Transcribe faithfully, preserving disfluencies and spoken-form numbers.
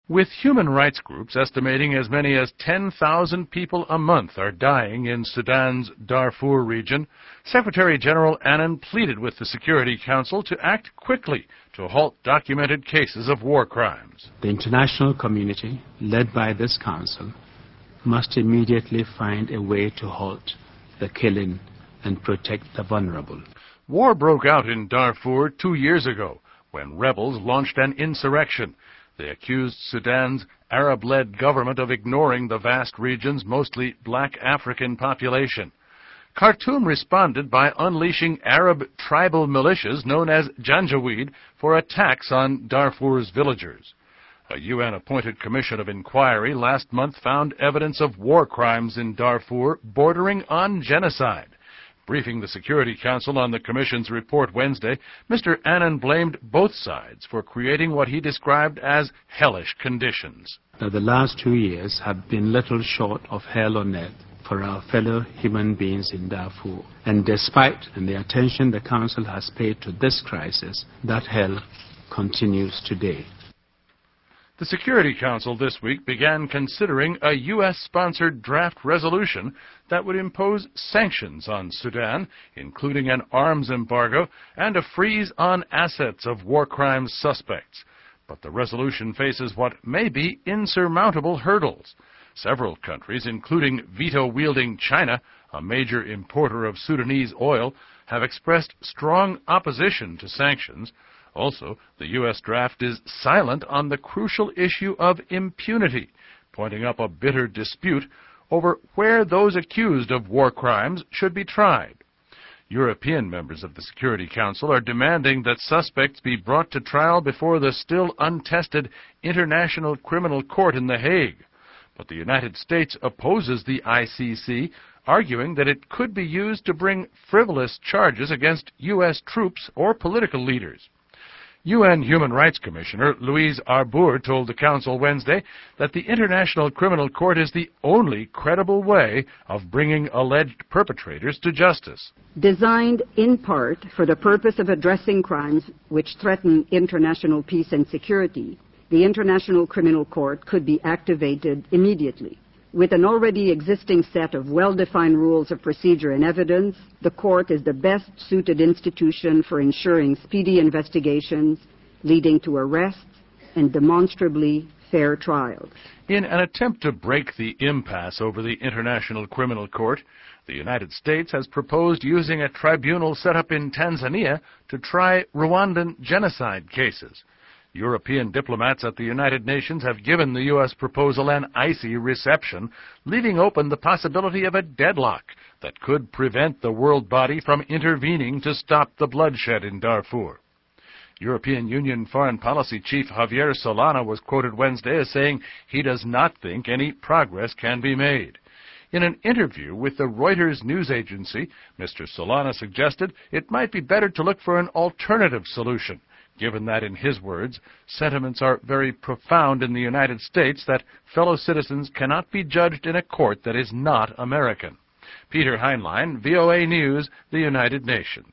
With human rights groups estimating as many as ten thousand people a month are dying in Sudan's Darfur region, Secretary General Annan pleaded with the Security Council to act quickly to halt documented cases of war crimes. The international community, led by this council, must immediately find a way to halt the killing and protect the vulnerable. War broke out in Darfur two years ago when rebels launched an insurrection. They accused Sudan's Arab-led government of ignoring the vast region's mostly black African population. Khartoum responded by unleashing Arab tribal militias known as Janjaweed for attacks on Darfur's villagers. A U N-appointed commission of inquiry last month found evidence of war crimes in Darfur bordering on genocide. Briefing the Security Council on the Commission's report Wednesday, Mister Annan blamed both sides for creating what he described as hellish conditions. Now, the last two years have been little short of hell on earth for our fellow human beings in Darfur. And despite the attention the Council has paid to this crisis, that hell continues today. The Security Council this week began considering a U S-sponsored draft resolution that would impose sanctions on Sudan, including an arms embargo and a freeze on assets of war crimes suspects. But the resolution faces what may be insurmountable hurdles. Several countries, including veto-wielding China, a major importer of Sudanese oil, have expressed strong opposition to sanctions. Also, the U S draft is silent on the crucial issue of impunity, pointing up a bitter dispute over where those accused of war crimes should be tried. European members of the Security Council are demanding that suspects be brought to trial before the still untested International Criminal Court in The Hague. But the United States opposes the I C C, arguing that it could be used to bring frivolous charges against U S troops or political leaders. U N Human Rights Commissioner Louise Arbour told the Council Wednesday that the International Criminal Court is the only credible way of bringing alleged perpetrators to justice. Designed in part for the purpose of addressing crimes which threaten international peace and security, the International Criminal Court could be activated immediately. With an already existing set of well-defined rules of procedure and evidence, the court is the best-suited institution for ensuring speedy investigations leading to arrests and demonstrably fair trials. In an attempt to break the impasse over the International Criminal Court, the United States has proposed using a tribunal set up in Tanzania to try Rwandan genocide cases. European diplomats at the United Nations have given the U S proposal an icy reception, leaving open the possibility of a deadlock that could prevent the world body from intervening to stop the bloodshed in Darfur. European Union Foreign Policy Chief Javier Solana was quoted Wednesday as saying he does not think any progress can be made. In an interview with the Reuters news agency, Mister Solana suggested it might be better to look for an alternative solution, given that, in his words, sentiments are very profound in the United States that fellow citizens cannot be judged in a court that is not American. Peter Heinlein, V O A News, the United Nations.